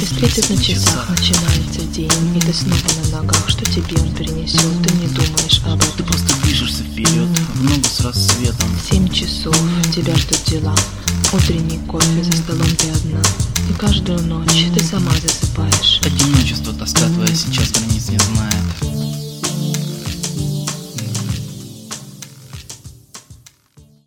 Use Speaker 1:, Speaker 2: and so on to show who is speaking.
Speaker 1: Через 30 на часах начинается день, и ты снова на ногах. Что тебе он принесет, ты не думаешь об этом.
Speaker 2: Ты просто движешься вперед, в ногу с рассветом.
Speaker 1: 7 часов, тебя ждут дела. Утренний кофе, за столом ты одна. И каждую ночь ты сама засыпаешь.